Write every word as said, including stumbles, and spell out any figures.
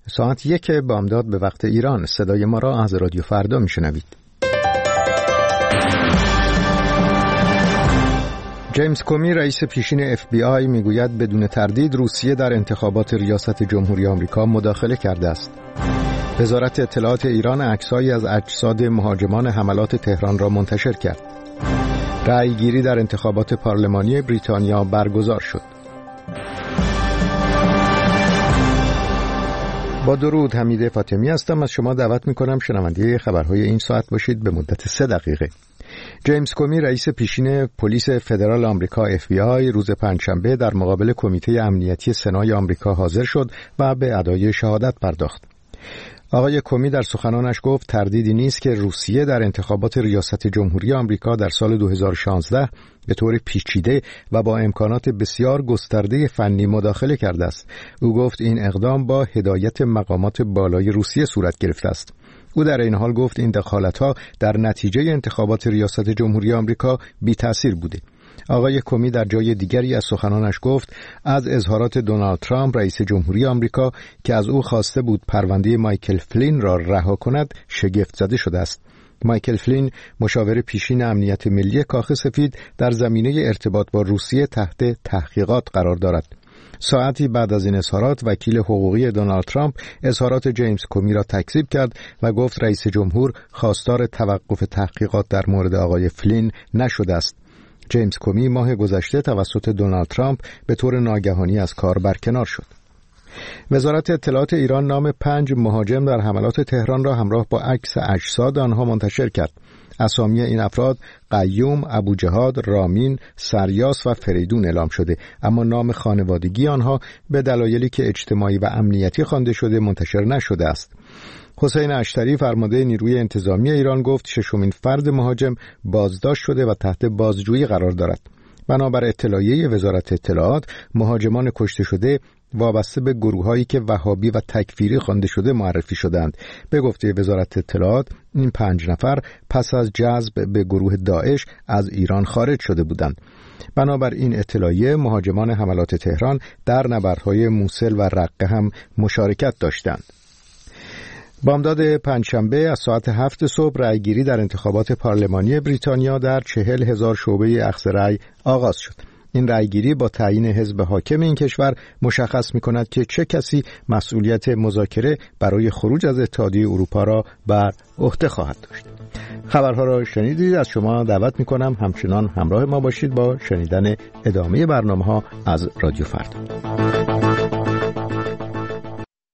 ساعت یک بامداد به وقت ایران. صدای ما را از رادیو فردا میشنوید. جیمز کومی رئیس پیشین اف بی آی میگوید بدون تردید روسیه در انتخابات ریاست جمهوری آمریکا مداخله کرده است. وزارت اطلاعات ایران عکس‌هایی از اجساد مهاجمان حملات تهران را منتشر کرد. رأی‌گیری در انتخابات پارلمانی بریتانیا برگزار شد. با درود، حمید فاطمی هستم. از شما دعوت می‌کنم شنونده خبرهای این ساعت باشید به مدت سه دقیقه. جیمز کومی رئیس پیشین پلیس فدرال آمریکا اف بی آی روز پنجشنبه در مقابل کمیته امنیتی سنای آمریکا حاضر شد و به ادای شهادت پرداخت. آقای کومی در سخنانش گفت تردیدی نیست که روسیه در انتخابات ریاست جمهوری آمریکا در سال دو هزار و شانزده به طور پیچیده و با امکانات بسیار گسترده فنی مداخله کرده است. او گفت این اقدام با هدایت مقامات بالای روسیه صورت گرفته است. او در این حال گفت این دخالت‌ها در نتیجه انتخابات ریاست جمهوری آمریکا بی تأثیر بوده. آقای کومی در جای دیگری از سخنانش گفت از اظهارات دونالد ترامپ رئیس جمهوری آمریکا که از او خواسته بود پرونده مایکل فلین را رها کند شگفت زده شده است. مایکل فلین مشاور پیشین امنیت ملی کاخ سفید در زمینه ارتباط با روسیه تحت تحقیقات قرار دارد. ساعتی بعد از این اظهارات وکیل حقوقی دونالد ترامپ اظهارات جیمز کومی را تکذیب کرد و گفت رئیس جمهور خواستار توقف تحقیقات در مورد آقای فلین نشده است. جیمز کومی ماه گذشته توسط دونالد ترامپ به طور ناگهانی از کار برکنار شد. وزارت اطلاعات ایران نام پنج مهاجم در حملات تهران را همراه با عکس اجساد آنها منتشر کرد. اسامی این افراد قیوم، ابوجهاد، رامین، سریاس و فریدون اعلام شده، اما نام خانوادگی آنها به دلایلی که اجتماعی و امنیتی خوانده شده منتشر نشده است. حسین اشتری فرمانده نیروی انتظامی ایران گفت ششمین فرد مهاجم بازداشت شده و تحت بازجویی قرار دارد. بنابر اطلاعیه وزارت اطلاعات مهاجمان کشته شده وابسته به گروه‌هایی که وهابی و تکفیری خوانده شده معرفی شدند. به گفته وزارت اطلاعات این پنج نفر پس از جذب به گروه داعش از ایران خارج شده بودند. بنابر این اطلاعیه مهاجمان حملات تهران در نبردهای موصل و رقه هم مشارکت داشتند. بامداد پنجشنبه از ساعت هفت صبح رأیگیری در انتخابات پارلمانی بریتانیا در چهل هزار شعبه اخذ رأی آغاز شد. این رأیگیری با تعیین حزب حاکم این کشور مشخص می‌کند که چه کسی مسئولیت مذاکره برای خروج از اتحادیه اروپا را بر عهده خواهد داشت. خبرها را شنیدید. از شما دعوت می‌کنم همچنان همراه ما باشید با شنیدن ادامه برنامه‌ها از رادیو فردا.